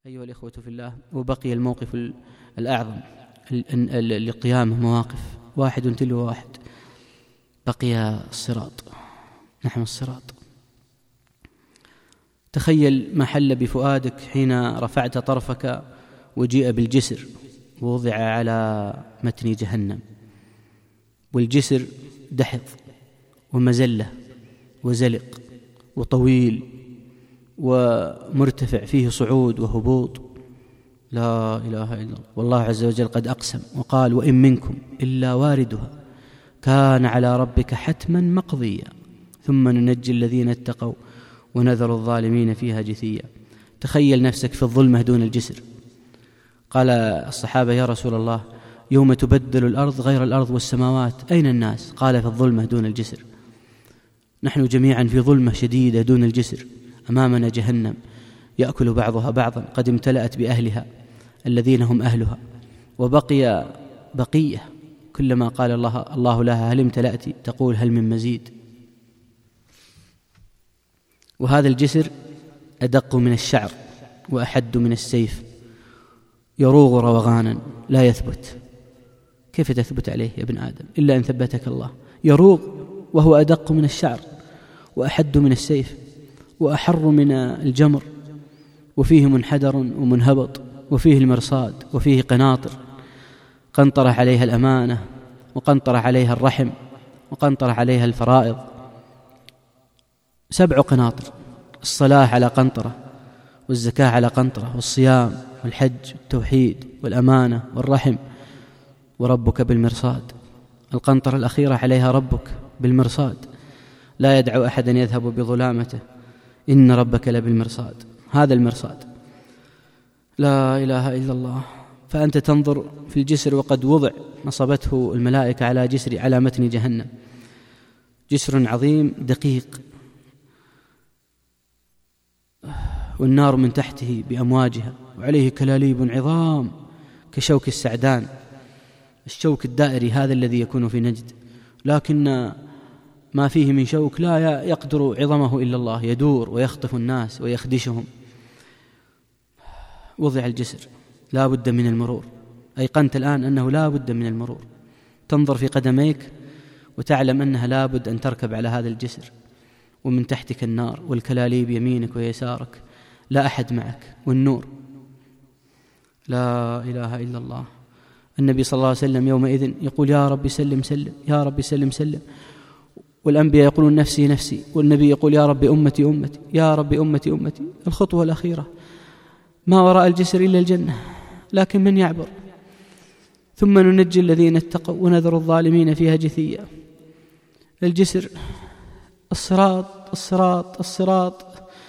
أيها الإخوة في الله، وبقي الموقف الأعظم للقيامة مواقف واحد تلو واحد. بقي الصراط. نحن الصراط. تخيل ما حل بفؤادك حين رفعت طرفك وجيء بالجسر ووضع على متن جهنم، والجسر دحض ومزلة وزلق وطويل ومرتفع، فيه صعود وهبوط. لا إله إلا الله. والله عز وجل قد أقسم وقال: وإن منكم إلا واردها كان على ربك حتما مقضيا ثم ننجي الذين اتقوا ونذر الظالمين فيها جثيا. تخيل نفسك في الظلمة دون الجسر. قال الصحابة: يا رسول الله، يوم تبدل الأرض غير الأرض والسماوات أين الناس؟ قال: في الظلمة دون الجسر. نحن جميعا في ظلمة شديدة دون الجسر. أمامنا جهنم يأكل بعضها بعضا، قد امتلأت بأهلها الذين هم أهلها، وبقي بقية. كلما قال الله لها: هل امتلأت؟ تقول: هل من مزيد. وهذا الجسر أدق من الشعر وأحد من السيف، يروغ روغانا لا يثبت. كيف تثبت عليه يا ابن آدم إلا أن ثبتك الله؟ يروغ وهو أدق من الشعر وأحد من السيف وأحر من الجمر، وفيه منحدر ومنهبط، وفيه المرصاد، وفيه قناطر. قنطرة عليها الأمانة، وقنطرة عليها الرحم، وقنطرة عليها الفرائض. 7 قناطر: الصلاة على قنطرة، والزكاة على قنطرة، والصيام والحج والتوحيد والأمانة والرحم، وربك بالمرصاد. القنطرة الأخيرة عليها ربك بالمرصاد، لا يدعو أحدا يذهب بظلامته، إن ربك لبالمرصاد. هذا المرصاد. لا إله إلا الله. فأنت تنظر في الجسر وقد وضع، نصبته الملائكة على متن جهنم، جسر عظيم دقيق، والنار من تحته بأمواجها، وعليه كلاليب عظام كشوك السعدان، الشوك الدائري هذا الذي يكون في نجد، لكن ما فيه من شوك لا يقدر عظمه إلا الله، يدور ويخطف الناس ويخدشهم. وضع الجسر، لا بد من المرور. أيقنت الآن أنه لا بد من المرور. تنظر في قدميك وتعلم أنها لا بد أن تركب على هذا الجسر، ومن تحتك النار والكلاليب يمينك ويسارك، لا أحد معك، والنور. لا إله إلا الله. النبي صلى الله عليه وسلم يومئذ يقول: يا رب سلم سلم، يا رب سلم سلم. والأنبياء يقولون: نفسي نفسي. والنبي يقول: يا رب أمتي أمتي، يا رب أمتي أمتي. الخطوة الأخيرة ما وراء الجسر إلا الجنة، لكن من يعبر؟ ثم ننجي الذين اتقوا ونذر الظالمين فيها جثيا. الجسر، الصراط الصراط الصراط،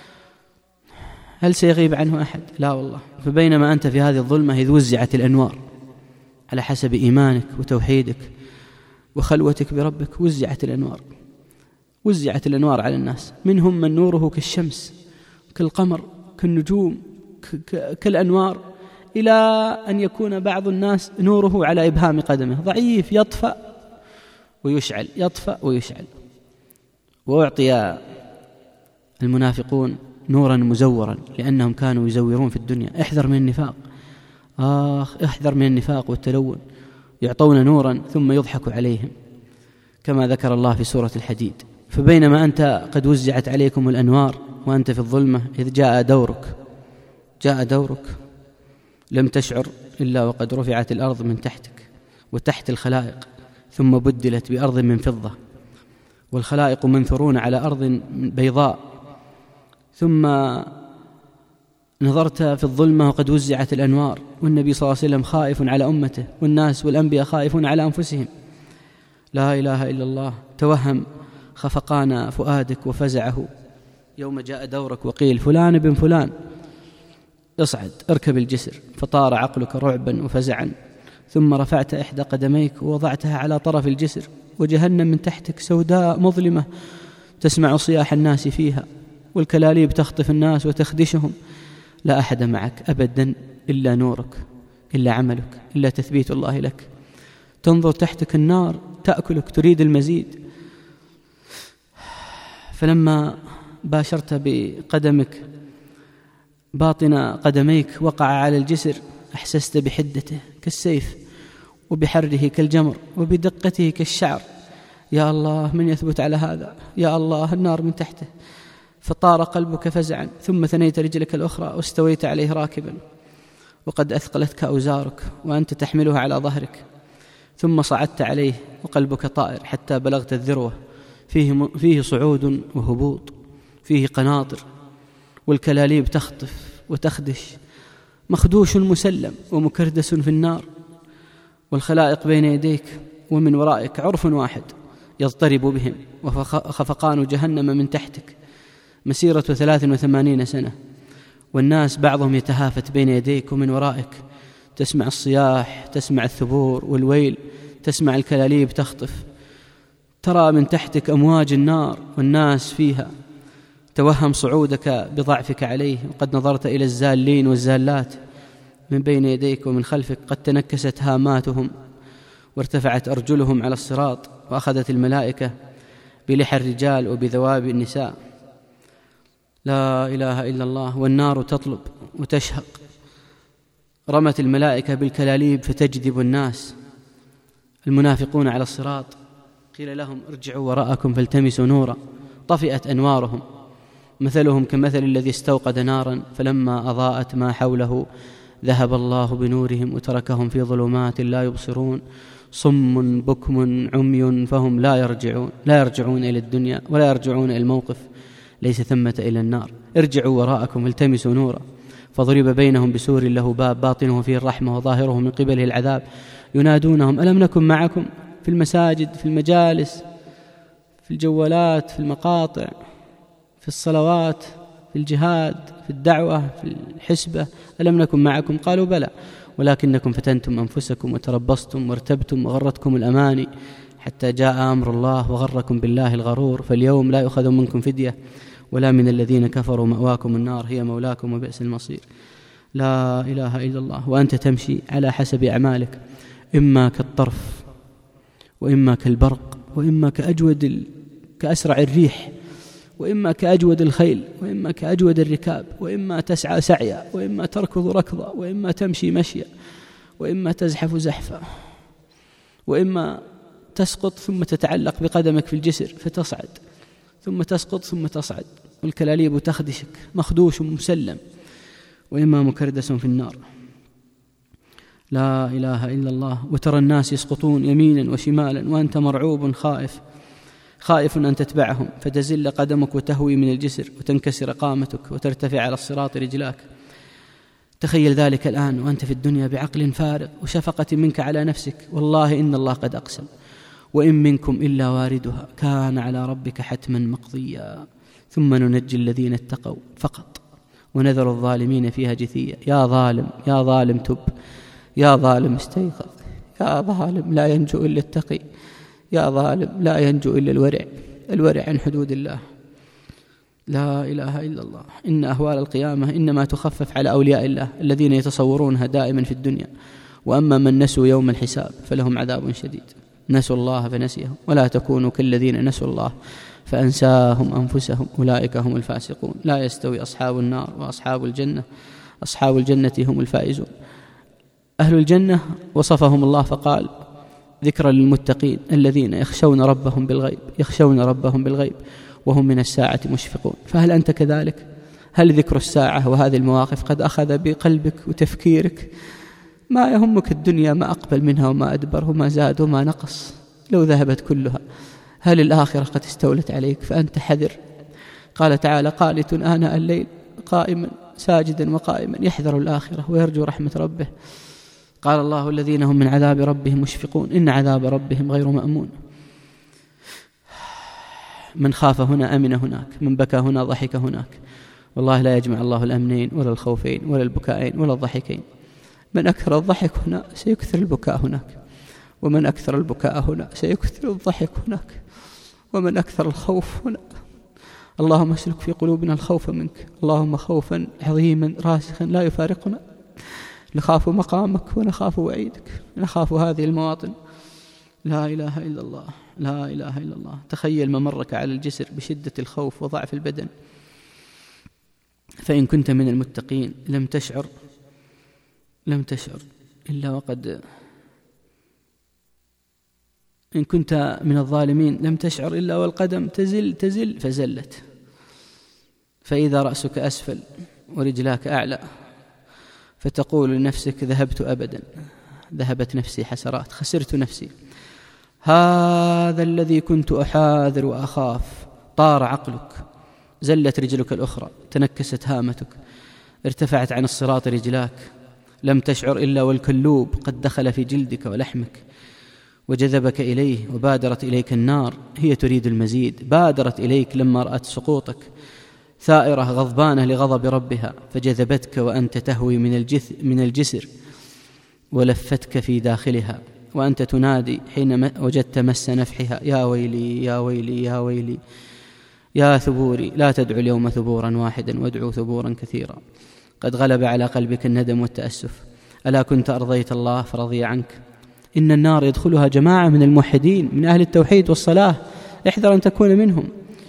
هل سيغيب عنه أحد؟ لا والله. فبينما أنت في هذه الظلمة إذ وزعت الأنوار على حسب إيمانك وتوحيدك وخلوتك بربك، وزعت الأنوار على الناس. منهم من نوره كالشمس، كالقمر، كالنجوم، كالأنوار، إلى أن يكون بعض الناس نوره على إبهام قدمه، ضعيف، يطفأ ويشعل، يطفأ ويشعل. وأعطي المنافقون نورا مزورا لأنهم كانوا يزورون في الدنيا. احذر من النفاق، احذر من النفاق والتلون. يعطون نورا ثم يضحك عليهم، كما ذكر الله في سورة الحديد. فبينما أنت قد وزعت عليكم الأنوار وأنت في الظلمة، إذ جاء دورك لم تشعر إلا وقد رفعت الأرض من تحتك وتحت الخلائق، ثم بدلت بأرض من فضة، والخلائق منثرون على أرض بيضاء. ثم نظرت في الظلمة وقد وزعت الأنوار، والنبي صلى الله عليه وسلم خائف على أمته، والناس والأنبياء خائفون على أنفسهم. لا إله إلا الله. توهم خفقان فؤادك وفزعه يوم جاء دورك وقيل: فلان بن فلان، اصعد اركب الجسر. فطار عقلك رعبا وفزعا، ثم رفعت إحدى قدميك ووضعتها على طرف الجسر، وجهنم من تحتك سوداء مظلمة، تسمع صياح الناس فيها، والكلاليب تخطف الناس وتخدشهم. لا أحد معك أبدا إلا نورك، إلا عملك، إلا تثبيت الله لك. تنظر تحتك النار تأكلك، تريد المزيد. فلما باشرت بقدمك باطن قدميك وقع على الجسر أحسست بحدته كالسيف، وبحره كالجمر، وبدقته كالشعر. يا الله، من يثبت على هذا؟ يا الله، النار من تحته. فطار قلبك فزعا، ثم ثنيت رجلك الأخرى واستويت عليه راكبا، وقد أثقلتك أوزارك وأنت تحملها على ظهرك، ثم صعدت عليه وقلبك طائر حتى بلغت الذروة. فيه صعود وهبوط، فيه قناطر، والكلاليب تخطف وتخدش، مخدوش مسلم ومكردس في النار، والخلائق بين يديك ومن ورائك عرف واحد يضطرب بهم، وخفقان جهنم من تحتك مسيرة 83 سنة، والناس بعضهم يتهافت بين يديك ومن ورائك. تسمع الصياح، تسمع الثبور والويل، تسمع الكلاليب تخطف، ترى من تحتك أمواج النار والناس فيها. توهم صعودك بضعفك عليه، وقد نظرت إلى الزالين والزالات من بين يديك ومن خلفك، قد تنكست هاماتهم وارتفعت أرجلهم على الصراط، وأخذت الملائكة بلحى الرجال وبذواب النساء. لا إله إلا الله. والنار تطلب وتشهق، رمت الملائكة بالكلاليب فتجذب الناس. المنافقون على الصراط قيل لهم ارجعوا وراءكم فالتمسوا نورا، طفئت أنوارهم، مثلهم كمثل الذي استوقد نارا فلما أضاءت ما حوله ذهب الله بنورهم وتركهم في ظلمات لا يبصرون، صم بكم عمي فهم لا يرجعون إلى الدنيا ولا يرجعون إلى الموقف، ليس ثمة إلى النار. ارجعوا وراءكم فالتمسوا نورا، فضرب بينهم بسور له باب باطنه فيه الرحمة وظاهره من قبله العذاب، ينادونهم ألم نكن معكم في المساجد، في المجالس، في الجوالات، في المقاطع، في الصلوات، في الجهاد، في الدعوة، في الحسبة، ألم نكن معكم؟ قالوا بلى، ولكنكم فتنتم أنفسكم وتربصتم وارتبتم وغرتكم الأماني حتى جاء أمر الله وغركم بالله الغرور، فاليوم لا يؤخذ منكم فدية ولا من الذين كفروا، مأواكم النار هي مولاكم وبئس المصير. لا إله إلا الله. وأنت تمشي على حسب أعمالك، إما كالطرف، وإما كالبرق، وإما كأسرع الريح، وإما كأجود الخيل، وإما كأجود الركاب، وإما تسعى سعيا، وإما تركض ركضا، وإما تمشي مشيا، وإما تزحف زحفا، وإما تسقط ثم تتعلق بقدمك في الجسر فتصعد، ثم تسقط ثم تصعد، والكلاليب تخدشك مخدوش مسلم، وإما مكردس في النار. لا إله إلا الله. وترى الناس يسقطون يمينا وشمالا وأنت مرعوب خائف أن تتبعهم، فتزل قدمك وتهوي من الجسر وتنكسر قامتك وترتفع على الصراط رجلاك. تخيل ذلك الآن وأنت في الدنيا بعقل فارغ وشفقة منك على نفسك. والله إن الله قد أقسم وإن منكم إلا واردها كان على ربك حتما مقضيا، ثم ننجي الذين اتقوا فقط ونذر الظالمين فيها جثيا. يا ظالم، يا ظالم تب، يا ظالم استيقظ، يا ظالم لا ينجو إلا التقي، يا ظالم لا ينجو إلا الورع عن حدود الله. لا إله إلا الله. إن أهوال القيامة إنما تخفف على أولياء الله الذين يتصورونها دائما في الدنيا، وأما من نسوا يوم الحساب فلهم عذاب شديد. نسوا الله فنسيهم، ولا تكونوا كالذين نسوا الله فأنساهم أنفسهم أولئك هم الفاسقون. لا يستوي أصحاب النار وأصحاب الجنة، أصحاب الجنة هم الفائزون. أهل الجنة وصفهم الله فقال ذكرى للمتقين الذين يخشون ربهم بالغيب وهم من الساعة مشفقون. فهل أنت كذلك؟ هل ذكر الساعة وهذه المواقف قد أخذ بقلبك وتفكيرك؟ ما يهمك الدنيا ما أقبل منها وما أدبر وما زاد وما نقص لو ذهبت كلها. هل الآخرة قد استولت عليك؟ فأنت حذر. قال تعالى قانت آناء الليل قائما ساجدا وقائما يحذر الآخرة ويرجو رحمة ربه. قال الله الذين هم من عذاب ربهم مشفقون إن عذاب ربهم غير مأمون. من خاف هنا أمن هناك، من بكى هنا ضحك هناك. والله لا يجمع الله الأمنين ولا الخوفين ولا البكائين ولا الضحكين. من أكثر الضحك هنا سيكثر البكاء هناك، ومن أكثر البكاء هنا سيكثر الضحك هناك، ومن أكثر الخوف هنا. اللهم اسلك في قلوبنا الخوف منك، اللهم خوفا عظيما راسخا لا يفارقنا. نخاف مقامك ونخاف وعيدك، نخاف هذه المواطن. لا إله إلا الله، لا إله إلا الله. تخيل ممرك على الجسر بشدة الخوف وضعف البدن، فإن كنت من المتقين لم تشعر إلا وقد، إن كنت من الظالمين لم تشعر إلا والقدم تزل فزلت، فإذا رأسك أسفل ورجلاك أعلى فتقول لنفسك ذهبت أبدا، ذهبت نفسي حسرات، خسرت نفسي، هذا الذي كنت أحاذر وأخاف، طار عقلك، زلت رجلك الأخرى، تنكست هامتك، ارتفعت عن الصراط رجلاك، لم تشعر إلا والكلوب قد دخل في جلدك ولحمك وجذبك إليه، وبادرت إليك النار هي تريد المزيد، بادرت إليك لما رأت سقوطك، ثائرة غضبانة لغضب ربها، فجذبتك وأنت تهوي من الجسر ولفتك في داخلها، وأنت تنادي حين وجدت مس نفحها يا ويلي يا ويلي يا ويلي يا ثبوري، لا تدعو اليوم ثبورا واحدا وادعو ثبورا كثيرا، قد غلب على قلبك الندم والتأسف، ألا كنت أرضيت الله فرضي عنك، إن النار يدخلها جماعة من الموحدين من أهل التوحيد والصلاة، احذر أن تكون منهم.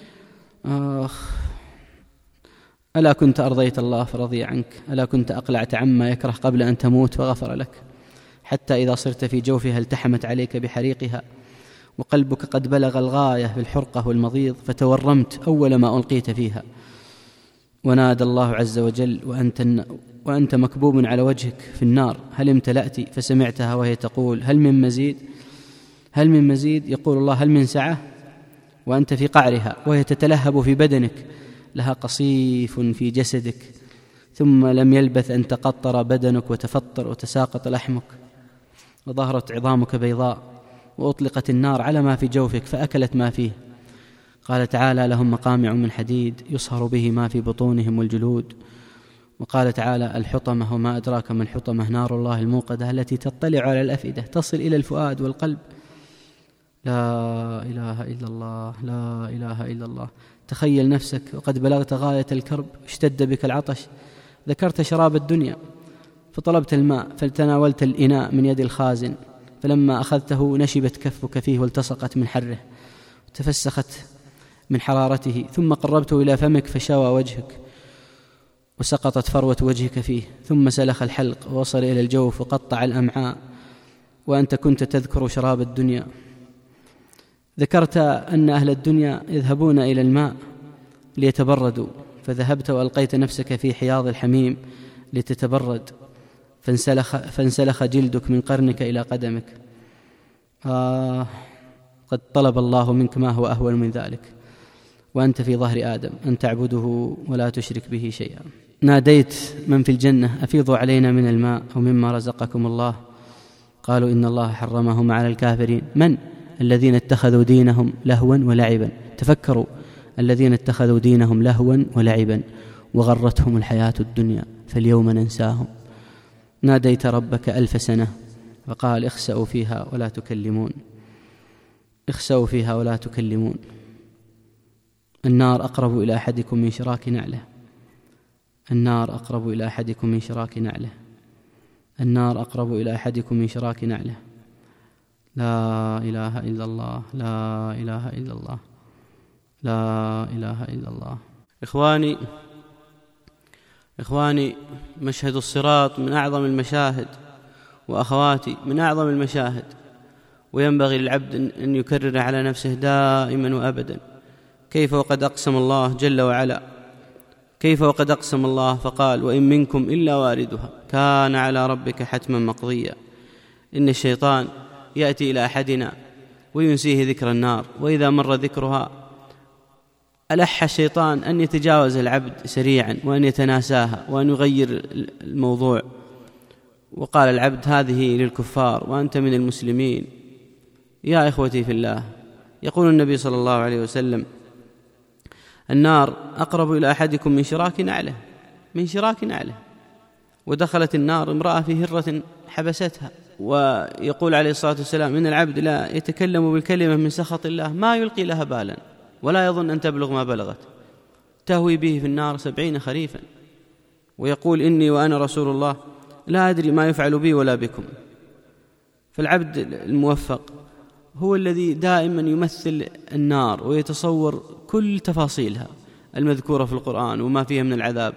ألا كنت أرضيت الله فرضي عنك، ألا كنت أقلعت عما يكره قبل أن تموت فغفر لك، حتى إذا صرت في جوفها التحمت عليك بحريقها، وقلبك قد بلغ الغاية بالحرقة والمضيض، فتورمت أول ما ألقيت فيها، ونادى الله عز وجل وأنت مكبوب على وجهك في النار، هل امتلأت؟ فسمعتها وهي تقول هل من مزيد، هل من مزيد، يقول الله هل من سعة، وأنت في قعرها وهي تتلهب في بدنك، لها قصيف في جسدك، ثم لم يلبث أن تقطر بدنك وتفطر وتساقط لحمك، وظهرت عظامك بيضاء، وأطلقت النار على ما في جوفك فأكلت ما فيه. قال تعالى لهم مقامع من حديد يصهر به ما في بطونهم والجلود. وقال تعالى الحطمة وما أدراك ما الحطمة، نار الله الموقدة التي تطلع على الأفئدة تصل إلى الفؤاد والقلب. لا إله إلا الله، لا إله إلا الله. تخيل نفسك وقد بلغت غاية الكرب، اشتد بك العطش، ذكرت شراب الدنيا فطلبت الماء، فتناولت الإناء من يد الخازن، فلما أخذته نشبت كفك فيه والتصقت من حره وتفسخت من حرارته، ثم قربته إلى فمك فشوى وجهك وسقطت فروة وجهك فيه، ثم سلخ الحلق ووصل إلى الجوف وقطع الأمعاء، وأنت كنت تذكر شراب الدنيا. ذكرت أن أهل الدنيا يذهبون إلى الماء ليتبردوا، فذهبت وألقيت نفسك في حياض الحميم لتتبرد، فانسلخ جلدك من قرنك إلى قدمك. قد طلب الله منك ما هو أهون من ذلك، وأنت في ظهر آدم، أن تعبده ولا تشرك به شيئا. ناديت من في الجنة أفيضوا علينا من الماء أو مما رزقكم الله، قالوا إن الله حرمهما على الكافرين. من؟ الذين اتخذوا دينهم لهوا ولعبا. تفكروا، الذين اتخذوا دينهم لهوا ولعبا وغرتهم الحياة الدنيا فاليوم ننساهم. ناديت ربك 1000 سنة فقال اخسأوا فيها ولا تكلمون، اخسأوا فيها ولا تكلمون. النار أقرب إلى أحدكم من شراك نعله، النار أقرب إلى أحدكم من شراك نعله، النار أقرب إلى أحدكم من شراك نعله. لا إله إلا الله، لا إله إلا الله، لا إله إلا الله. إخواني، مشهد الصراط من أعظم المشاهد، وأخواتي من أعظم المشاهد، وينبغي للعبد أن يكرر على نفسه دائما وأبدا كيف وقد أقسم الله جل وعلا، كيف وقد أقسم الله فقال وإن منكم إلا واردها كان على ربك حتما مقضيا. إن الشيطان يأتي إلى أحدنا وينسيه ذكر النار، وإذا مر ذكرها ألح الشيطان أن يتجاوز العبد سريعا وأن يتناساها وأن يغير الموضوع، وقال العبد هذه للكفار وأنت من المسلمين. يا إخوتي في الله، يقول النبي صلى الله عليه وسلم النار أقرب إلى أحدكم من شراك نعله، من شراك نعله. ودخلت النار امرأة في هرة حبستها، ويقول عليه الصلاة والسلام إن العبد لا يتكلم بالكلمة من سخط الله ما يلقي لها بالا ولا يظن أن تبلغ ما بلغت، تهوي به في النار 70 خريفا، ويقول إني وأنا رسول الله لا أدري ما يفعل بي ولا بكم. فالعبد الموفق هو الذي دائما يمثل النار ويتصور كل تفاصيلها المذكورة في القرآن وما فيها من العذاب،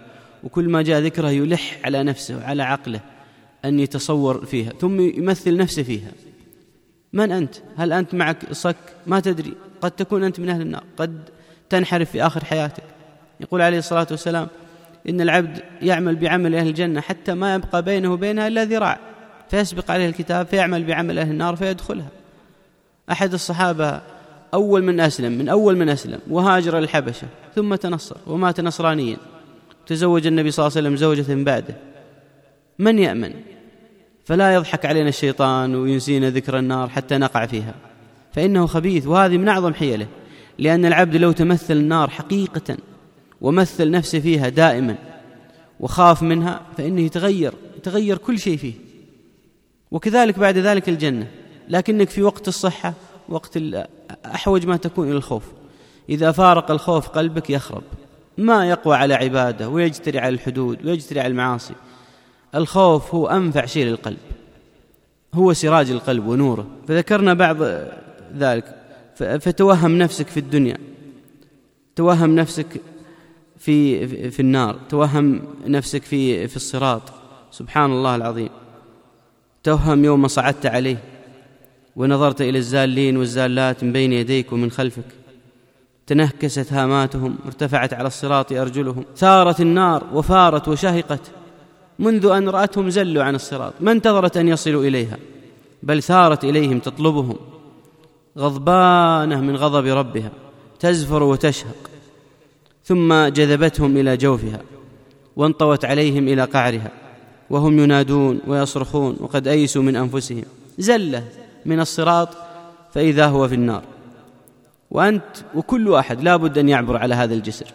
وكل ما جاء ذكرها يلح على نفسه وعلى عقله أن يتصور فيها، ثم يمثل نفسه فيها. من أنت؟ هل أنت معك صك؟ ما تدري، قد تكون أنت من أهل النار، قد تنحرف في آخر حياتك. يقول عليه الصلاة والسلام: إن العبد يعمل بعمل أهل الجنة حتى ما يبقى بينه وبينها إلا ذراع، فيسبق عليه الكتاب فيعمل بعمل أهل النار فيدخلها. أحد الصحابة من أول من أسلم وهاجر الحبشة ثم تنصر ومات نصرانيا، تزوج النبي صلى الله عليه وسلم زوجة بعده. من يأمن؟ فلا يضحك علينا الشيطان وينسينا ذكر النار حتى نقع فيها، فإنه خبيث، وهذه من أعظم حيله. لأن العبد لو تمثل النار حقيقة ومثل نفسه فيها دائما وخاف منها فإنه يتغير كل شيء فيه. وكذلك بعد ذلك الجنة، لكنك في وقت الصحة وقت أحوج ما تكون إلى الخوف. إذا فارق الخوف قلبك يخرب، ما يقوى على عبادة ويجتري على الحدود ويجتري على المعاصي. الخوف هو أنفع شيء للقلب، هو سراج القلب ونوره. فذكرنا بعض ذلك. فتوهم نفسك في الدنيا، توهم نفسك في النار، توهم نفسك في الصراط، سبحان الله العظيم. توهم يوم صعدت عليه ونظرت إلى الزالين والزالات من بين يديك ومن خلفك، تنهكست هاماتهم وارتفعت على الصراط أرجلهم، ثارت النار وفارت وشهقت، منذ أن رأتهم زلوا عن الصراط، ما انتظرت أن يصلوا إليها، بل ثارت إليهم تطلبهم، غضبانة من غضب ربها، تزفر وتشهق، ثم جذبتهم إلى جوفها وانطوت عليهم إلى قعرها، وهم ينادون ويصرخون وقد أيسوا من أنفسهم، زلة من الصراط فإذا هو في النار. وأنت وكل واحد لا بد أن يعبر على هذا الجسر.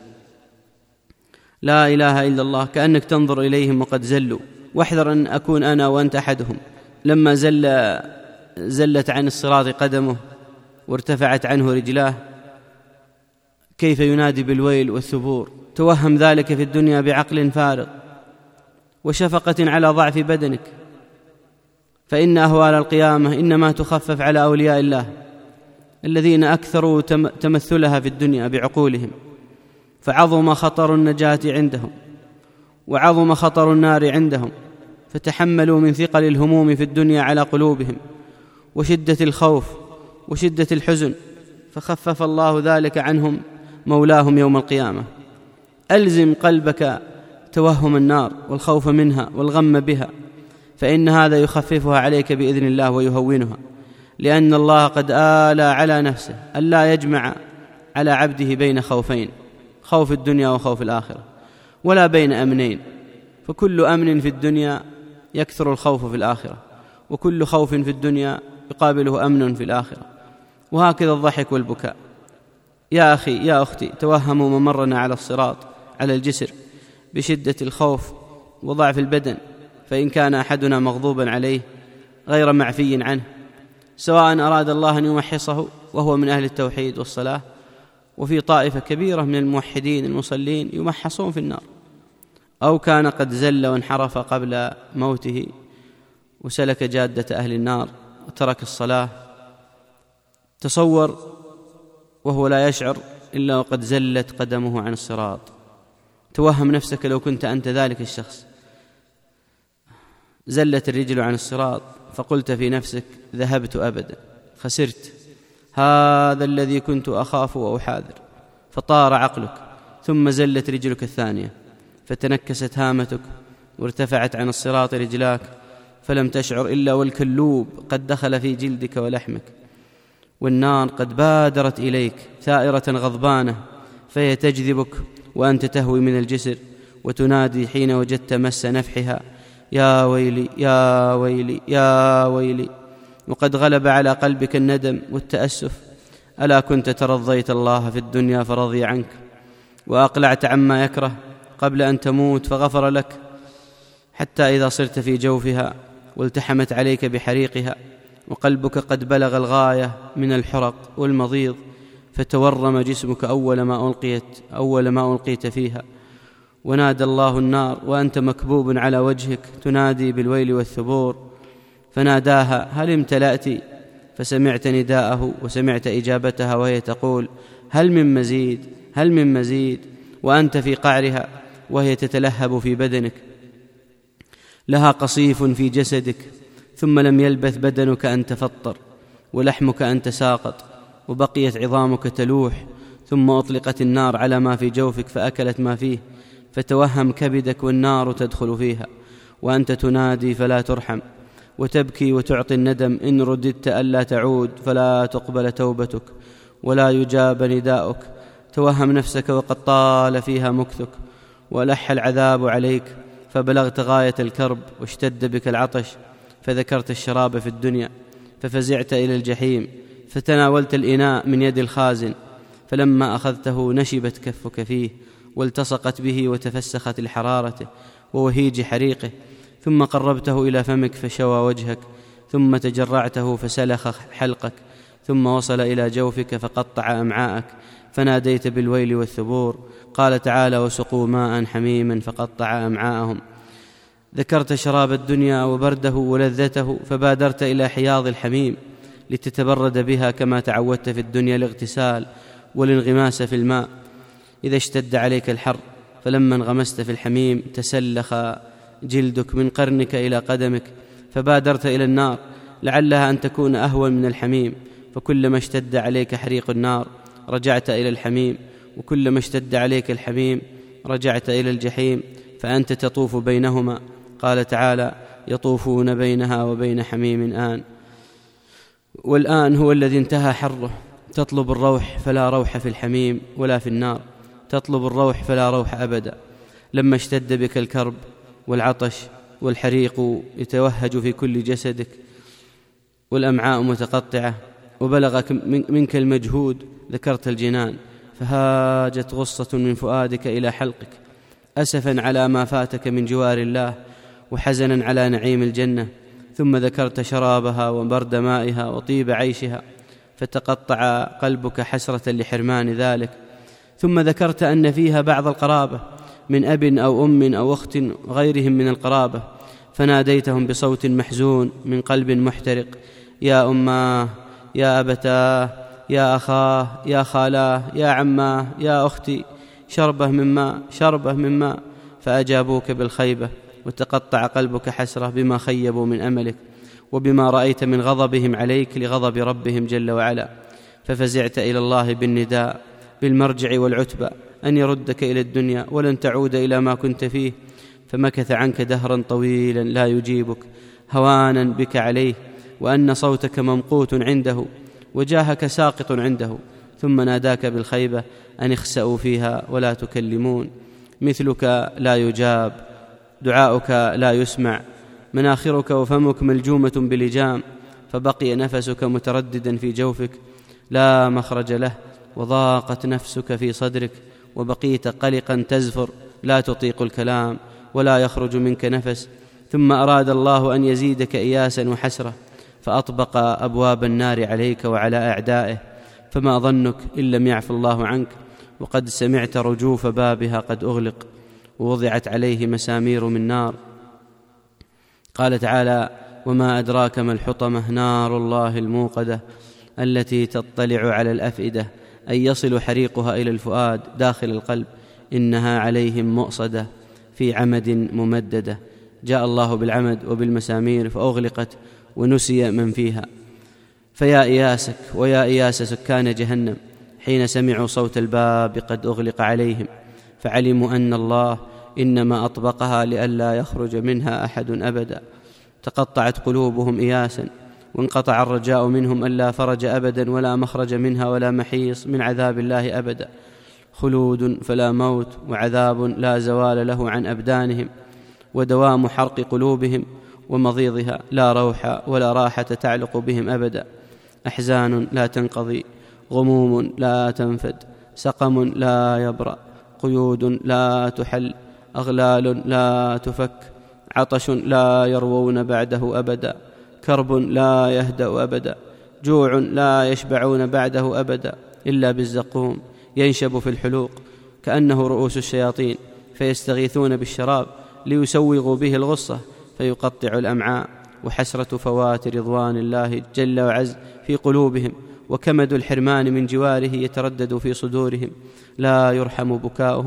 لا إله إلا الله، كأنك تنظر إليهم وقد زلوا. واحذر أن أكون أنا وأنت أحدهم. لما زلت عن الصراط قدمه وارتفعت عنه رجلاه، كيف ينادي بالويل والثبور. توهم ذلك في الدنيا بعقل فارغ وشفقة على ضعف بدنك، فإن أهوال القيامة إنما تخفف على أولياء الله الذين أكثروا تمثلها في الدنيا بعقولهم، فعظم خطر النجاة عندهم وعظم خطر النار عندهم، فتحملوا من ثقل الهموم في الدنيا على قلوبهم وشدة الخوف وشدة الحزن، فخفف الله ذلك عنهم مولاهم يوم القيامة. ألزم قلبك توهم النار والخوف منها والغم بها، فإن هذا يخففها عليك بإذن الله ويهونها، لأن الله قد آلى على نفسه ألا يجمع على عبده بين خوفين، خوف الدنيا وخوف الآخرة، ولا بين أمنين، فكل أمن في الدنيا يكثر الخوف في الآخرة، وكل خوف في الدنيا يقابله أمن في الآخرة. وهكذا الضحك والبكاء. يا أخي يا أختي، توهموا ممرنا على الصراط على الجسر بشدة الخوف وضعف البدن، فإن كان أحدنا مغضوبا عليه غير معفي عنه، سواء أراد الله أن يمحصه وهو من أهل التوحيد والصلاة، وفي طائفة كبيرة من الموحدين المصلين يمحصون في النار، أو كان قد زل وانحرف قبل موته وسلك جادة أهل النار وترك الصلاة. تصور وهو لا يشعر إلا وقد زلت قدمه عن الصراط. توهم نفسك لو كنت أنت ذلك الشخص، زلت الرجل عن الصراط فقلت في نفسك: ذهبت أبدا، خسرت، هذا الذي كنت أخاف وأحاذر. فطار عقلك، ثم زلت رجلك الثانية فتنكست هامتك وارتفعت عن الصراط رجلاك، فلم تشعر إلا والكلوب قد دخل في جلدك ولحمك، والنار قد بادرت إليك ثائرة غضبانة، فهي تجذبك وأنت تهوي من الجسر وتنادي حين وجدت مس نفحها: يا ويلي يا ويلي يا ويلي. وقد غلب على قلبك الندم والتأسف. ألا كنت ترضيت الله في الدنيا فرضي عنك، وأقلعت عما يكره قبل أن تموت فغفر لك، حتى إذا صرت في جوفها والتحمت عليك بحريقها وقلبك قد بلغ الغاية من الحرق والمضيض، فتورم جسمك أول ما ألقيت فيها، ونادى الله النار وأنت مكبوب على وجهك تنادي بالويل والثبور، فناداها: هل امتلأت؟ فسمعت نداءه وسمعت إجابتها وهي تقول: هل من مزيد، هل من مزيد، وأنت في قعرها وهي تتلهب في بدنك، لها قصيف في جسدك، ثم لم يلبث بدنك أن تفطر ولحمك أن تساقط وبقيت عظامك تلوح، ثم أطلقت النار على ما في جوفك فأكلت ما فيه، فتوهم كبدك والنار تدخل فيها، وأنت تنادي فلا ترحم، وتبكي وتعطي الندم إن رددت ألا تعود فلا تقبل توبتك ولا يجاب نداؤك. توهم نفسك وقد طال فيها مكثك، وألح العذاب عليك، فبلغت غاية الكرب واشتد بك العطش، فذكرت الشراب في الدنيا، ففزعت إلى الجحيم، فتناولت الإناء من يد الخازن، فلما أخذته نشبت كفك فيه والتصقت به وتفسخت لحرارته ووهيج حريقه، ثم قربته إلى فمك فشوى وجهك، ثم تجرعته فسلخ حلقك، ثم وصل إلى جوفك فقطع أمعاءك، فناديت بالويل والثبور. قال تعالى: وسقوا ماء حميما فقطع أمعاءهم. ذكرت شراب الدنيا وبرده ولذته، فبادرت إلى حياض الحميم لتتبرد بها كما تعودت في الدنيا الاغتسال والانغماس في الماء إذا اشتد عليك الحر، فلما انغمست في الحميم تسلخ جلدك من قرنك إلى قدمك، فبادرت إلى النار لعلها أن تكون أهون من الحميم، فكلما اشتد عليك حريق النار رجعت إلى الحميم، وكلما اشتد عليك الحميم رجعت إلى الجحيم، فأنت تطوف بينهما. قال تعالى: يطوفون بينها وبين حميم آن. والآن هو الذي انتهى حره، تطلب الروح فلا روح في الحميم ولا في النار، تطلب الروح فلا روح أبدا. لما اشتد بك الكرب والعطش والحريق يتوهج في كل جسدك والأمعاء متقطعة وبلغك منك المجهود، ذكرت الجنان، فهاجت غصة من فؤادك إلى حلقك، أسفا على ما فاتك من جوار الله وحزنا على نعيم الجنة. ثم ذكرت شرابها وبرد مائها وطيب عيشها، فتقطع قلبك حسرة لحرمان ذلك. ثم ذكرت أن فيها بعض القرابة من أب أو أم أو أخت غيرهم من القرابة، فناديتهم بصوت محزون من قلب محترق: يا أماه، يا أبتاه، يا أخاه، يا خالاه، يا عماه، يا أختي، شربه من ماء، شربه من ماء. فأجابوك بالخيبة، وتقطع قلبك حسرة بما خيبوا من أملك وبما رأيت من غضبهم عليك لغضب ربهم جل وعلا، ففزعت إلى الله بالنداء بالمرجع والعتبى أن يردك إلى الدنيا ولن تعود إلى ما كنت فيه، فمكث عنك دهرا طويلا لا يجيبك، هوانا بك عليه، وأن صوتك ممقوت عنده وجاهك ساقط عنده، ثم ناداك بالخيبة أن اخسأوا فيها ولا تكلمون، مثلك لا يجاب، دعاؤك لا يسمع، مناخرك وفمك ملجومة بلجام، فبقي نفسك مترددا في جوفك لا مخرج له، وضاقت نفسك في صدرك، وبقيت قلقا تزفر لا تطيق الكلام ولا يخرج منك نفس. ثم أراد الله أن يزيدك إياسا وحسرة، فأطبق أبواب النار عليك وعلى أعدائه، فما ظنك إن لم يعف الله عنك وقد سمعت رجوف بابها قد أغلق ووضعت عليه مسامير من نار. قال تعالى: وما أدراك ما الحطمة، نار الله الموقدة التي تطلع على الأفئدة، أي يصل حريقها إلى الفؤاد داخل القلب، إنها عليهم مؤصدة في عمد ممددة. جاء الله بالعمد وبالمسامير فأغلقت ونسي من فيها. فيا إياسك ويا إياس سكان جهنم حين سمعوا صوت الباب قد أغلق عليهم، فعلموا أن الله إنما أطبقها لئلا يخرج منها أحد أبدا. تقطعت قلوبهم إياسا، وانقطع الرجاء منهم ألا فرج أبدا ولا مخرج منها ولا محيص من عذاب الله أبدا. خلود فلا موت، وعذاب لا زوال له عن أبدانهم، ودوام حرق قلوبهم ومضيضها، لا روح ولا راحة تعلق بهم أبدا. أحزان لا تنقضي، غموم لا تنفد، سقم لا يبرأ، قيود لا تحل، أغلال لا تفك، عطش لا يروون بعده أبدا، كرب لا يهدأ أبدا، جوع لا يشبعون بعده أبدا، إلا بالزقوم ينشب في الحلوق كأنه رؤوس الشياطين، فيستغيثون بالشراب ليسوغوا به الغصة فيقطع الأمعاء. وحسرة فوات رضوان الله جل وعز في قلوبهم، وكمد الحرمان من جواره يتردد في صدورهم، لا يرحم بكاؤهم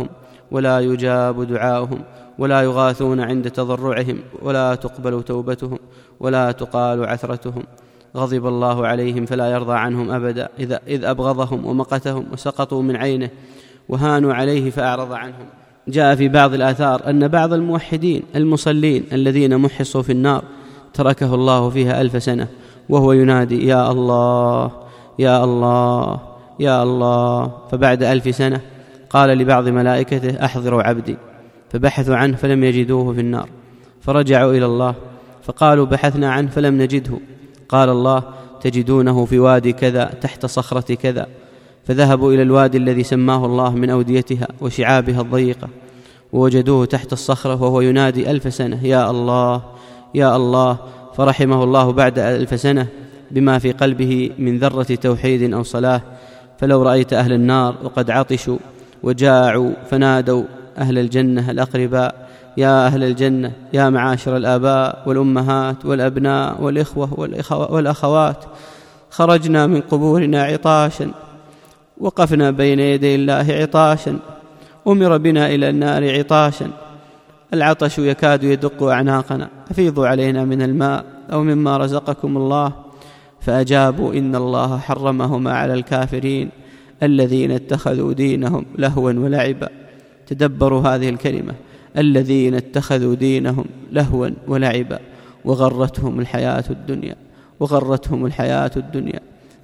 ولا يجاب دعاؤهم، ولا يغاثون عند تضرعهم، ولا تقبل توبتهم، ولا تقال عثرتهم. غضب الله عليهم فلا يرضى عنهم أبدا، إذ أبغضهم ومقتهم وسقطوا من عينه وهانوا عليه فأعرض عنهم. جاء في بعض الآثار أن بعض الموحدين المصلين الذين محصوا في النار تركه الله فيها 1000 سنة وهو ينادي يا الله يا الله يا الله، فبعد 1000 سنة قال لبعض ملائكته أحضروا عبدي، فبحثوا عنه فلم يجدوه في النار، فرجعوا إلى الله فقالوا بحثنا عنه فلم نجده، قال الله تجدونه في وادي كذا تحت صخرة كذا، فذهبوا إلى الوادي الذي سماه الله من أوديتها وشعابها الضيقة، ووجدوه تحت الصخرة وهو ينادي 1000 سنة يا الله يا الله، فرحمه الله بعد 1000 سنة بما في قلبه من ذرة توحيد أو صلاة. فلو رأيت أهل النار وقد عطشوا وجاعوا فنادوا أهل الجنة الأقرباء يا أهل الجنة يا معاشر الآباء والأمهات والأبناء والإخوة والأخوات، خرجنا من قبورنا عطاشا، وقفنا بين يدي الله عطاشا، أمر بنا إلى النار عطاشا، العطش يكاد يدق أعناقنا، أفيضوا علينا من الماء أو مما رزقكم الله. فأجابوا إن الله حرمهما على الكافرين الذين اتخذوا دينهم لهوا ولعبا. تدبروا هذه الكلمة، الذين اتخذوا دينهم لهوا ولعبا وغرتهم الحياة الدنيا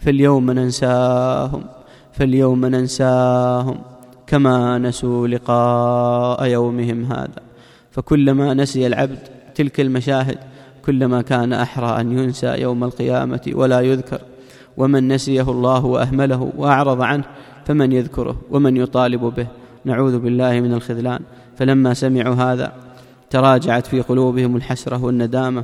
فاليوم ننساهم كما نسوا لقاء يومهم هذا. فكلما نسي العبد تلك المشاهد كلما كان أحرى أن ينسى يوم القيامة ولا يذكر. ومن نسيه الله وأهمله وأعرض عنه فمن يذكره ومن يطالب به؟ نعوذ بالله من الخذلان. فلما سمعوا هذا تراجعت في قلوبهم الحسرة والندامة،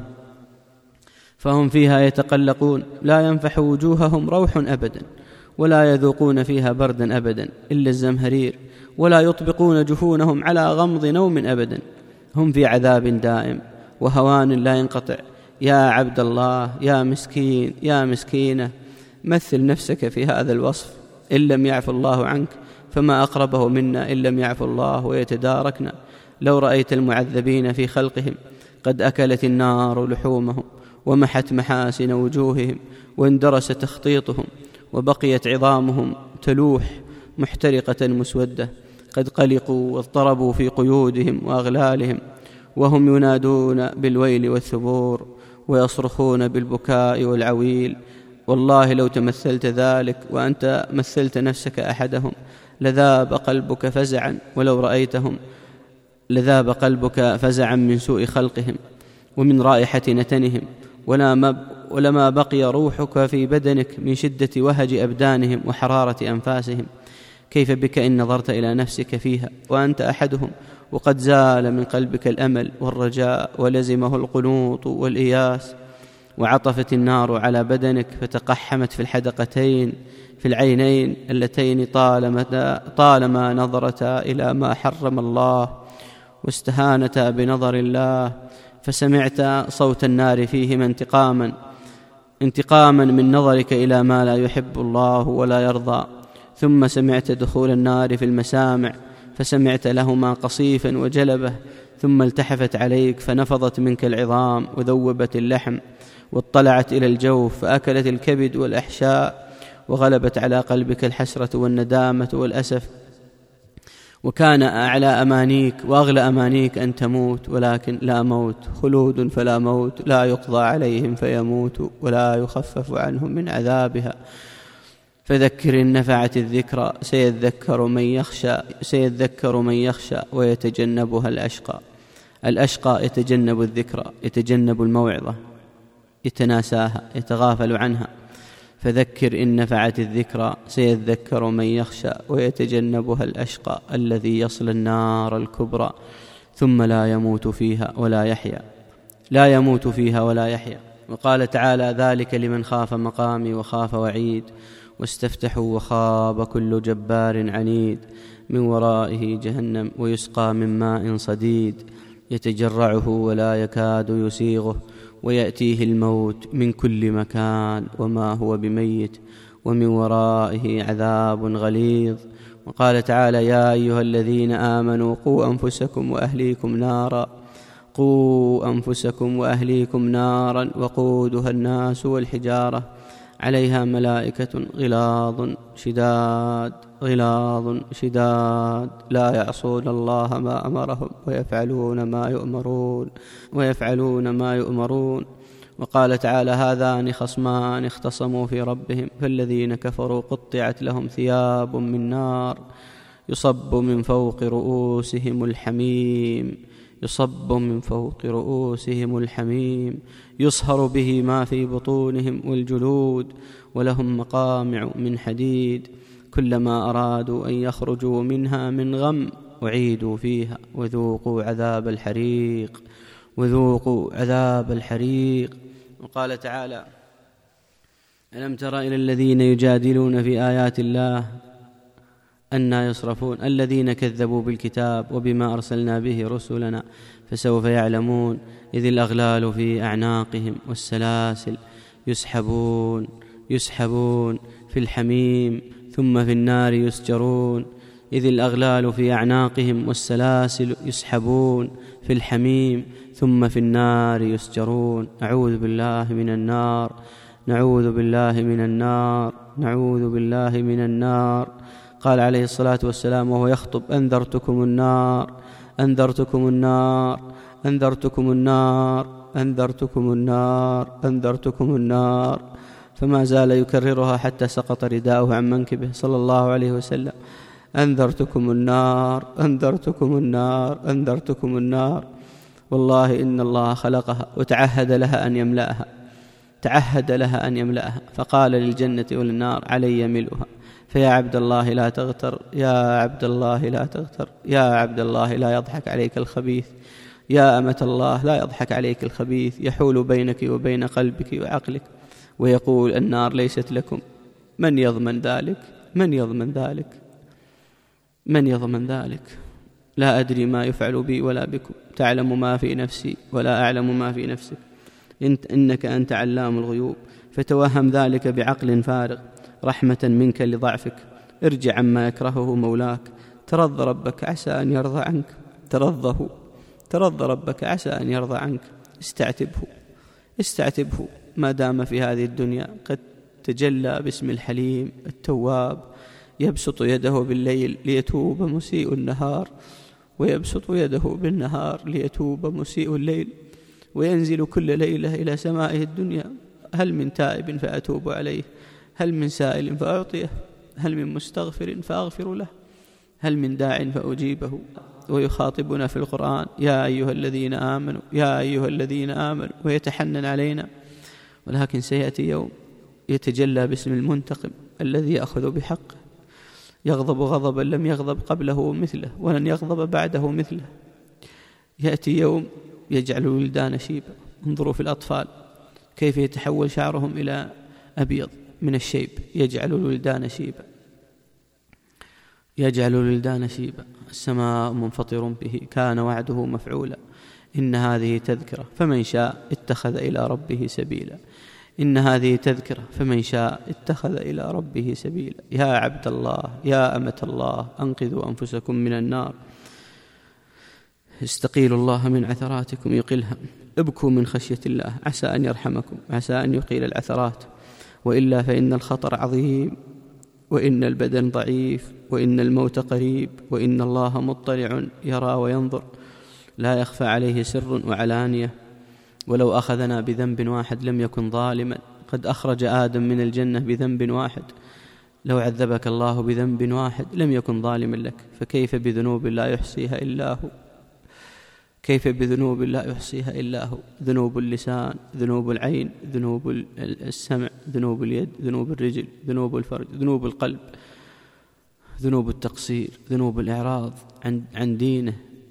فهم فيها يتقلقون، لا ينفح وجوههم روح أبدا، ولا يذوقون فيها بردا أبدا إلا الزمهرير، ولا يطبقون جفونهم على غمض نوم أبدا. هم في عذاب دائم وهوان لا ينقطع. يا عبد الله يا مسكين يا مسكينة، مثل نفسك في هذا الوصف، إن لم يعفو الله عنك فما أقربه منا إن لم يعفو الله ويتداركنا. لو رأيت المعذبين في خلقهم قد أكلت النار لحومهم ومحت محاسن وجوههم واندرس تخطيطهم، وبقيت عظامهم تلوح محترقة مسودة، قد قلقوا واضطربوا في قيودهم وأغلالهم، وهم ينادون بالويل والثبور ويصرخون بالبكاء والعويل. والله لو تمثلت ذلك وأنت مثلت نفسك أحدهم لذاب قلبك فزعا، ولو رأيتهم لذاب قلبك فزعا من سوء خلقهم ومن رائحة نتنهم، ولما بقي روحك في بدنك من شدة وهج أبدانهم وحرارة أنفاسهم. كيف بك إن نظرت إلى نفسك فيها وأنت أحدهم، وقد زال من قلبك الأمل والرجاء ولزمه القنوط والإياس، وعطفت النار على بدنك فتقحمت في الحدقتين في العينين اللتين طالما نظرتا إلى ما حرم الله واستهانتا بنظر الله، فسمعت صوت النار فيهما انتقاما من نظرك إلى ما لا يحب الله ولا يرضى. ثم سمعت دخول النار في المسامع، فسمعت لهما قصيفا وجلبة، ثم التحفت عليك فنفضت منك العظام وذوبت اللحم، واطلعت إلى الجوف فأكلت الكبد والأحشاء، وغلبت على قلبك الحسرة والندامة والأسف. وكان أعلى أمانيك وأغلى أمانيك أن تموت، ولكن لا موت، خلود فلا موت، لا يقضى عليهم فيموتوا ولا يخفف عنهم من عذابها. فذكر إن نفعت الذكرى سيذكر من يخشى ويتجنبها الأشقى. الأشقى يتجنب الذكرى، يتجنب الموعظة، يتناساها، يتغافل عنها. فذكر إن نفعت الذكرى سيذكر من يخشى ويتجنبها الأشقى الذي يصل النار الكبرى ثم لا يموت فيها ولا يحيا. وقال تعالى ذلك لمن خاف مقامي وخاف وعيد، واستفتحوا وخاب كل جبار عنيد، من ورائه جهنم ويسقى من ماء صديد، يتجرعه ولا يكاد يسيغه، ويأتيه الموت من كل مكان وما هو بميت، ومن ورائه عذاب غليظ، وقال تعالى: يا أيها الذين آمنوا قوا أنفسكم وأهليكم نارا وقودها الناس والحجارة عليها ملائكة غلاظ شداد لا يعصون الله ما أمرهم ويفعلون ما يؤمرون. وقال تعالى: هذان خصمان اختصموا في ربهم فالذين كفروا قطعت لهم ثياب من نار يصب من فوق رؤوسهم الحميم يصهر به ما في بطونهم والجلود ولهم مقامع من حديد كلما أرادوا أن يخرجوا منها من غم أعيدوا فيها وذوقوا عذاب الحريق. وقال تعالى: ألم تر إلى الذين يجادلون في آيات الله أنى يصرفون الذين كذبوا بالكتاب وبما أرسلنا به رسلنا فسوف يعلمون إذ الأغلال في أعناقهم والسلاسل يسحبون في الحميم ثم في النار يسجرون إذ الأغلال في أعناقهم والسلاسل يسحبون في الحميم ثم في النار يسجرون. نعوذ بالله من النار. قال عليه الصلاة والسلام وهو يخطب: أنذرتكم النار. فما زال يكررها حتى سقط رداؤه عن منكبه صلى الله عليه وسلم: أنذرتكم النار. والله إن الله خلقها وتعهد لها أن يملأها فقال للجنة والنار: علي ملؤها. فيا عبد الله لا تغتر، يا عبد الله لا يضحك عليك الخبيث، يا أمة الله لا يضحك عليك الخبيث يحول بينك وبين قلبك وعقلك ويقول: النار ليست لكم. من يضمن ذلك؟ لا أدري ما يفعل بي ولا بكم، تعلم ما في نفسي ولا أعلم ما في نفسك، إنك أنت علام الغيوب. فتوهم ذلك بعقل فارغ رحمة منك لضعفك. ارجع عما يكرهه مولاك، ترض ربك عسى أن يرضى عنك، استعتبه ما دام في هذه الدنيا قد تجلى باسم الحليم التواب، يبسط يده بالليل ليتوب مسيء النهار، ويبسط يده بالنهار ليتوب مسيء الليل، وينزل كل ليلة إلى سمائه الدنيا: هل من تائب فأتوب عليه، هل من سائل فأعطيه، هل من مستغفر فأغفر له، هل من داع فأجيبه. ويخاطبنا في القرآن: يا أيها الذين آمنوا، ويتحنن علينا. ولكن سيأتي يوم يتجلى باسم المنتقم الذي يأخذ بحقه، يغضب غضبا لم يغضب قبله مثله ولن يغضب بعده مثله. يأتي يوم يجعل الولدان شيبا. انظروا في الأطفال كيف يتحول شعرهم إلى أبيض من الشيب، يجعل الولدان شيبا. السماء منفطر به، كان وعده مفعولا. إن هذه تذكرة فمن شاء اتخذ إلى ربه سبيلا. يا عبد الله، يا أمة الله، أنقذوا أنفسكم من النار، استقيلوا الله من عثراتكم يقلها، ابكوا من خشية الله عسى أن يرحمكم، عسى أن يقيل العثرات، وإلا فإن الخطر عظيم، وإن البدن ضعيف، وإن الموت قريب، وإن الله مطلع يرى وينظر، لا يخفى عليه سر وعلانية. ولو أخذنا بذنب واحد لم يكن ظالما، قد أخرج آدم من الجنة بذنب واحد. لو عذبك الله بذنب واحد لم يكن ظالما لك، فكيف بذنوب لا يحصيها إلا هو. ذنوب اللسان، ذنوب العين، ذنوب السمع، ذنوب اليد، ذنوب الرجل، ذنوب الفرج، ذنوب القلب، ذنوب التقصير، ذنوب الإعراض عن دينه.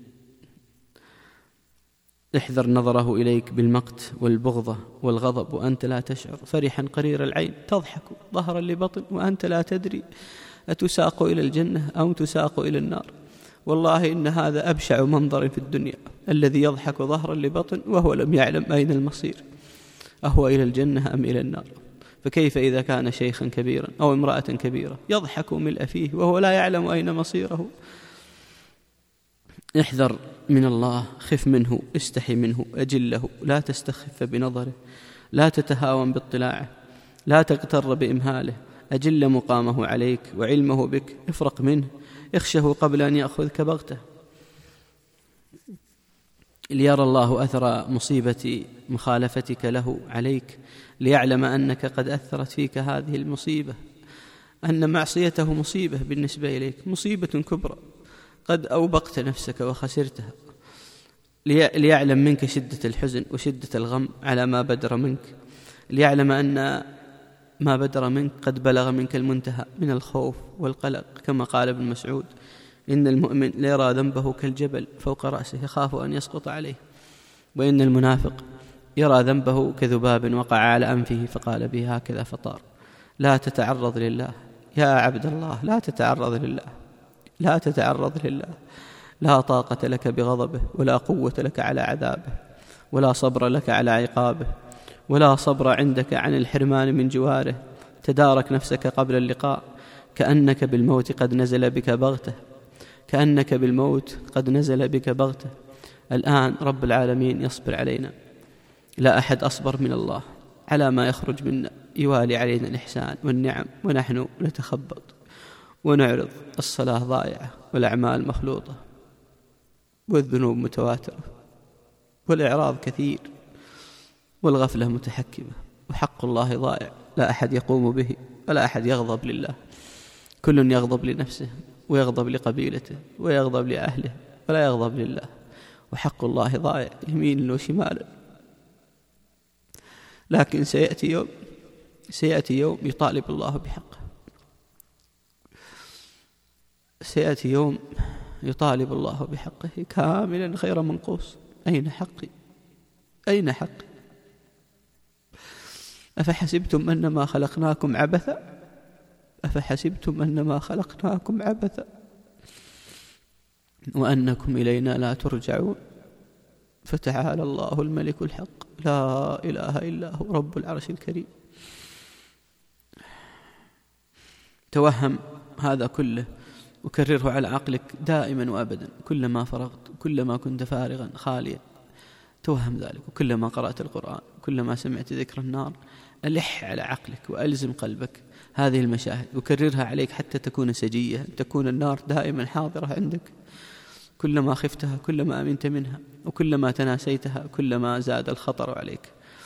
احذر نظره إليك بالمقت والبغضة والغضب وأنت لا تشعر، فرحا قرير العين، تضحك ظهرا لبطن وأنت لا تدري أتساق إلى الجنة أو تساق إلى النار. والله إن هذا أبشع منظر في الدنيا، الذي يضحك ظهرا لبطن وهو لم يعلم أين المصير، أهو إلى الجنة أم إلى النار. فكيف إذا كان شيخا كبيرا أو امرأة كبيرة يضحك ملء فيه وهو لا يعلم أين مصيره. احذر من الله، خف منه، استحي منه، أجله، لا تستخف بنظره، لا تتهاون باطلاعه، لا تغتر بإمهاله، أجل مقامه عليك وعلمه بك، افرق منه، اخشه قبل أن يأخذك بغته. ليرى الله أثر مصيبة مخالفتك له عليك، ليعلم أنك قد أثرت فيك هذه المصيبة، أن معصيته مصيبة بالنسبة إليك، مصيبة كبرى قد أوبقت نفسك وخسرتها. ليعلم منك شدة الحزن وشدة الغم على ما بدر منك، ليعلم أن ما بدر منك قد بلغ منك المنتهى من الخوف والقلق، كما قال ابن مسعود: إن المؤمن ليرى ذنبه كالجبل فوق رأسه يخاف أن يسقط عليه، وإن المنافق يرى ذنبه كذباب وقع على أنفه فقال به هكذا فطار. لا تتعرض لله يا عبد الله، لا تتعرض لله، لا تتعرض لله. لا طاقة لك بغضبه، ولا قوة لك على عذابه، ولا صبر لك على عقابه، ولا صبر عندك عن الحرمان من جواره. تدارك نفسك قبل اللقاء، كأنك بالموت قد نزل بك بغته، كأنك بالموت قد نزل بك بغته. الآن رب العالمين يصبر علينا، لا أحد أصبر من الله على ما يخرج منا، يوالي علينا الإحسان والنعم ونحن نتخبط ونعرض. الصلاة ضائعة، والأعمال مخلوطة، والذنوب متواترة، والإعراض كثير، والغفلة متحكمة، وحق الله ضائع، لا أحد يقوم به ولا أحد يغضب لله. كل يغضب لنفسه ويغضب لقبيلته ويغضب لأهله ولا يغضب لله، وحق الله ضائع يمين وشمالا. لكن سيأتي يوم يطالب الله بحقه، سيأتي يوم يطالب الله بحقه كاملا غير منقوص. أين حقي؟ أين حقي؟ أفحسبتم أنما خلقناكم عبثا، أفحسبتم أنما خلقناكم عبثا وأنكم إلينا لا ترجعون. فتعالى الله الملك الحق، لا إله إلا هو رب العرش الكريم. توهم هذا كله وكرره على عقلك دائما وأبدا، كلما فرغت، كلما كنت فارغا خاليا، توهم ذلك. وكلما قرأت القرآن، كلما سمعت ذكر النار، ألح على عقلك وألزم قلبك هذه المشاهد وكررها عليك حتى تكون سجية، تكون النار دائما حاضرة عندك. كلما خفتها كلما أمنت منها، وكلما تناسيتها كلما زاد الخطر عليك.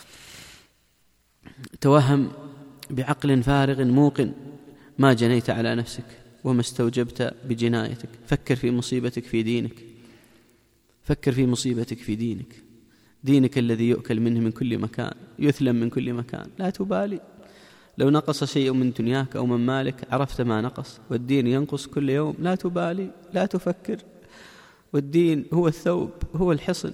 توهم بعقل فارغ موقن ما جنيت على نفسك وما استوجبت بجنايتك. فكر في مصيبتك في دينك، فكر في مصيبتك في دينك، دينك الذي يؤكل منه من كل مكان، يثلم من كل مكان. لا تبالي لو نقص شيء من دنياك أو من مالك، عرفت ما نقص، والدين ينقص كل يوم. لا تبالي، لا تفكر، والدين هو الثوب، هو الحصن.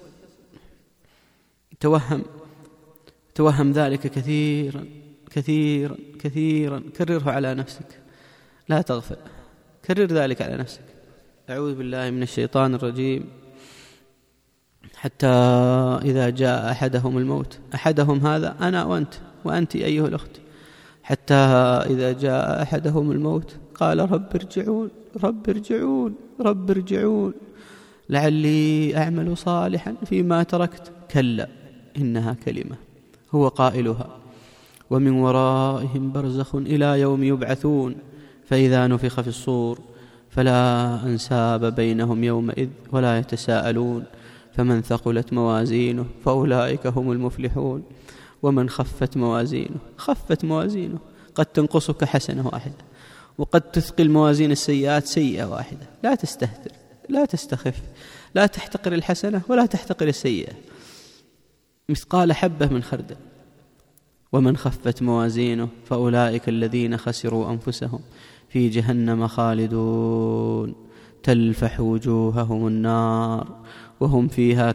توهم ذلك كثيرا كثيرا كثيرا، كرره على نفسك، لا تغفل، كرر ذلك على نفسك. أعوذ بالله من الشيطان الرجيم. حتى إذا جاء أحدهم الموت، أحدهم هذا أنا وأنت وأنت أيها الأخت، حتى إذا جاء أحدهم الموت قال رب ارجعون رب ارجعون رب ارجعون لعلي أعمل صالحا فيما تركت. كلا إنها كلمة هو قائلها ومن ورائهم برزخ إلى يوم يبعثون فإذا نفخ في الصور فلا أنساب بينهم يومئذ ولا يتساءلون فمن ثقلت موازينه فأولئك هم المفلحون ومن خفت موازينه قد تنقصك حسنة واحدة وقد تثقل موازين السيئات سيئة واحدة. لا تستهتر، لا تستخف، لا تحتقر الحسنة ولا تحتقر السيئة، مثقال حبة من خردل. ومن خفت موازينه فأولئك الذين خسروا أنفسهم في جهنم خالدون تلفح وجوههم النار وهم فيها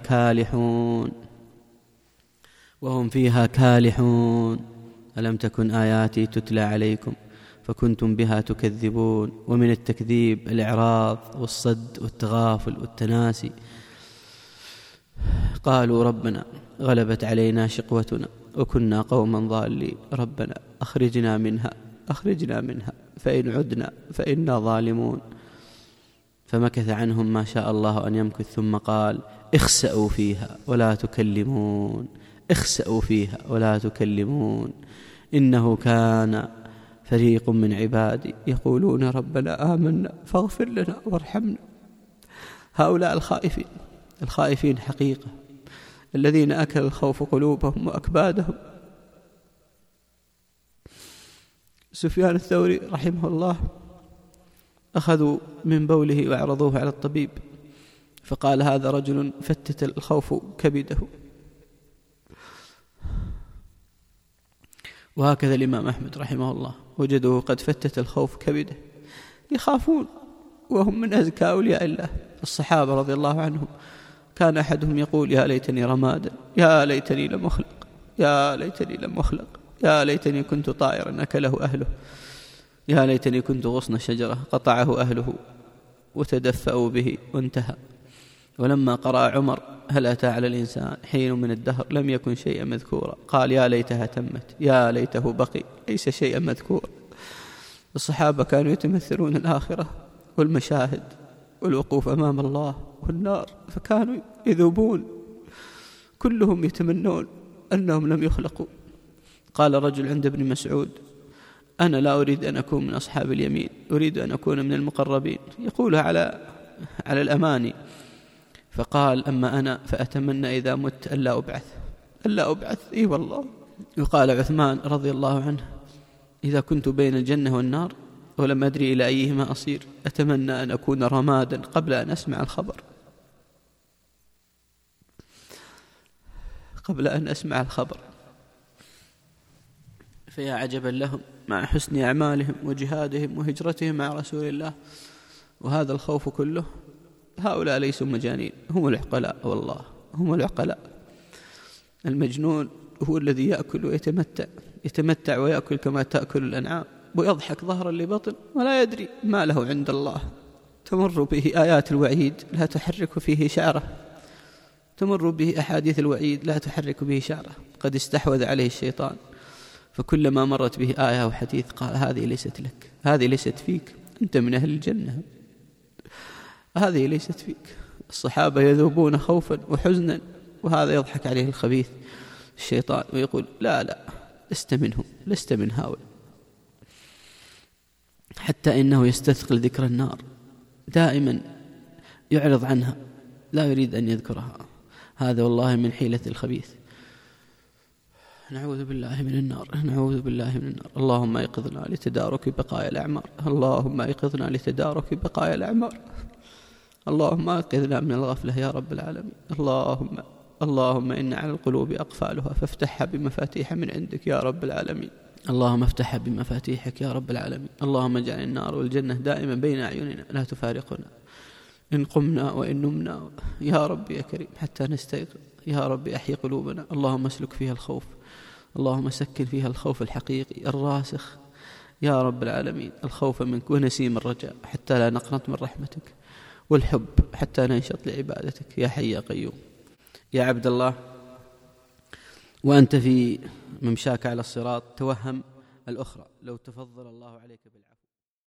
كالحون ألم تكن آياتي تتلى عليكم فكنتم بها تكذبون. ومن التكذيب الإعراض والصد والتغافل والتناسي. قالوا ربنا غلبت علينا شقوتنا وكنا قوما ضالين ربنا أخرجنا منها فإن عدنا فإنا ظالمون. فمكث عنهم ما شاء الله أن يمكث ثم قال اخسأوا فيها ولا تكلمون إنه كان فريق من عبادي يقولون ربنا آمنا فاغفر لنا وارحمنا. هؤلاء الخائفين حقيقة، الذين أكل الخوف قلوبهم وأكبادهم. سفيان الثوري رحمه الله أخذوا من بوله وعرضوه على الطبيب فقال هذا رجل فتت الخوف كبده. وهكذا الإمام أحمد رحمه الله وجدوه قد فتت الخوف كبده، يخافون وهم من أزكى أولياء الله. الصحابة رضي الله عنهم كان أحدهم يقول يا ليتني رمادا، يا ليتني لم أخلق، يا ليتني كنت طائرا أكله أهله، يا ليتني كنت غصن شجرة قطعه أهله وتدفأوا به وانتهى. ولما قرأ عمر هل أتى على الإنسان حين من الدهر لم يكن شيئا مذكورا قال يا ليتها تمت، يا ليته بقي، ليس شيئا مذكورا. الصحابة كانوا يتمثلون الآخرة والمشاهد والوقوف أمام الله والنار، فكانوا يذوبون كلهم يتمنون أنهم لم يخلقوا. قال رجل عند ابن مسعود أنا لا أريد أن أكون من أصحاب اليمين، أريد أن أكون من المقربين، يقولها على الأماني. فقال أما أنا فأتمنى إذا مت ألا أبعث إي والله. وقال عثمان رضي الله عنه إذا كنت بين الجنة والنار ولم أدري إلى أيهما أصير أتمنى أن أكون رمادا قبل أن أسمع الخبر. فيا عجبا لهم مع حسن أعمالهم وجهادهم وهجرتهم مع رسول الله وهذا الخوف كله. هؤلاء ليسوا مجانين، هم العقلاء، والله هم العقلاء. المجنون هو الذي يأكل ويتمتع ويأكل كما تأكل الأنعام ويضحك ظهرا لبطن ولا يدري ما له عند الله. تمر به آيات الوعيد لا تحرك فيه شعره، تمر به أحاديث الوعيد لا تحرك به شعره، قد استحوذ عليه الشيطان. فكلما مرت به آية وحديث قال هذه ليست لك، هذه ليست فيك، أنت من أهل الجنة، هذه ليست فيك. الصحابة يذوبون خوفا وحزنا وهذا يضحك عليه الخبيث الشيطان ويقول لا لست منهم، لست من هؤلاء. حتى إنه يستثقل ذكر النار، دائما يعرض عنها، لا يريد أن يذكرها. هذا والله من حيلة الخبيث. نعوذ بالله من النار. اللهم ايقظنا لتدارك بقايا الأعمار، اللهم ايقظنا من الغفلة يا رب العالمين. اللهم إن على القلوب أقفالها فافتحها بمفاتيح من عندك يا رب العالمين. اللهم افتحها بمفاتيحك يا رب العالمين. اللهم اجعل النار والجنة دائما بين أعيننا لا تفارقنا، إن قمنا وإن نمنا يا رب يا كريم حتى نستيقظ. يا رب أحيي قلوبنا، اللهم اسلك فيها الخوف، اللهم سكن فيها الخوف الحقيقي الراسخ يا رب العالمين. الخوف منك ونسيم الرجاء حتى لا نقنط من رحمتك، والحب حتى ننشط لعبادتك يا حي يا قيوم. يا عبد الله، وأنت في ممشاك على الصراط توهم الأخرى لو تفضل الله عليك بالعفو.